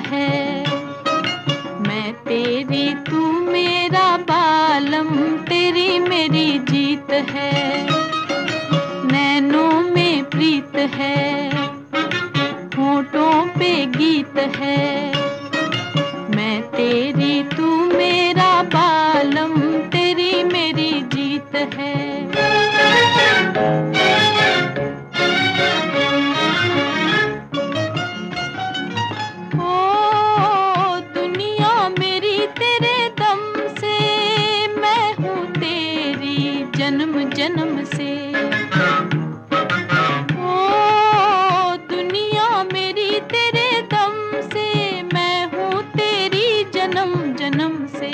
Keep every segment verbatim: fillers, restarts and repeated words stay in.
है। मैं तेरी तू मेरा बालम, तेरी मेरी जीत है। नैनों में प्रीत है, होठों पे गीत है। मैं तेरी तू मेरा बालम, तेरी मेरी जीत है। ओ दुनिया मेरी तेरे दम से, मैं हूँ तेरी जन्म जन्म से। ओ दुनिया मेरी तेरे दम से, मैं हूँ तेरी जन्म जन्म से।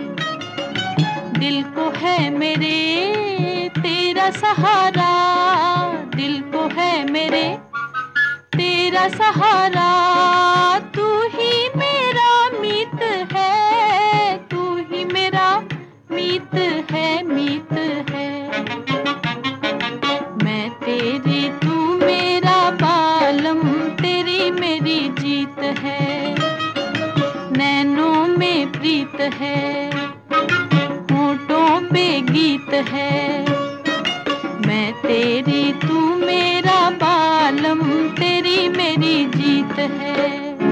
दिल को है मेरे तेरा सहारा, दिल को है मेरे तेरा सहारा। तू ही मेरा मीत है, तू ही मेरा मीत है, मीत है। मैं तेरी तू मेरा बालम, तेरी मेरी जीत है। नैनों में प्रीत है, होठों पे गीत है। मैं तेरी तू मेरा बालम, तेरी मेरी जीत है।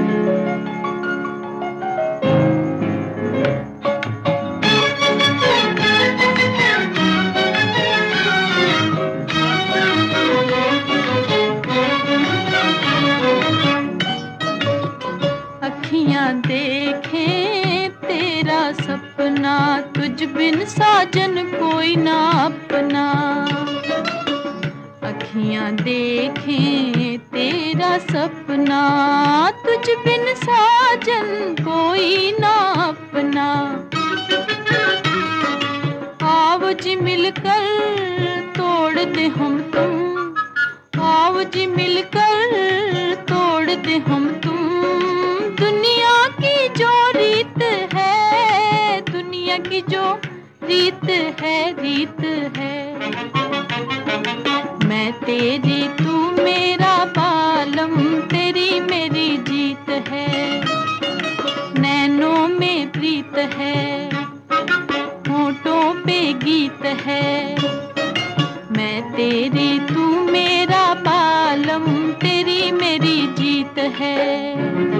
अखियाँ देखें तेरा सपना, तुझ बिन साजन कोई ना अपना। अखियाँ देखें तेरा सपना, तुझ बिन साजन कोई ना अपना। आओ जी मिलकर तोड़ दे हम तुम, आओ जी मिलकर तोड़ दे हम तुम। दुनिया की जो रीत है, दुनिया की जो रीत है, रीत है। मैं तेरी तू मेरा बालम, तेरी मेरी जीत है। नैनों में प्रीत है, होठों पे गीत है। मैं तेरी तू मेरा बालम, तेरी मेरी जीत है।